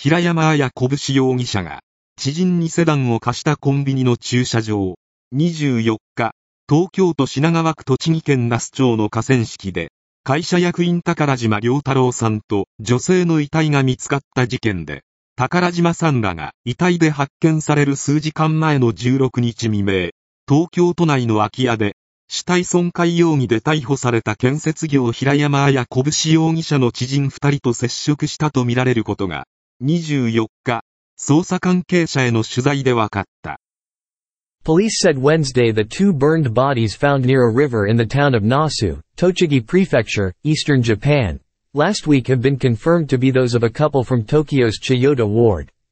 平山綾拳容疑者が、知人にセダンを貸したコンビニの駐車場、24日、東京都品川区栃木県那須町の河川敷で、会社役員宝島良太郎さんと女性の遺体が見つかった事件で、宝島さんらが遺体で発見される数時間前の16日未明、東京都内の空き家で、死体損壊容疑で逮捕された建設業平山綾拳容疑者の知人2人と接触したとみられることが、24日、捜査関係者への取材で分かった。 Police said Wednesday that two burned bodies found near a river in the town of Nasu, Tochigi Prefecture, eastern Japan, last week have been confirmed to be those of a couple from Tokyo's Chiyoda ward.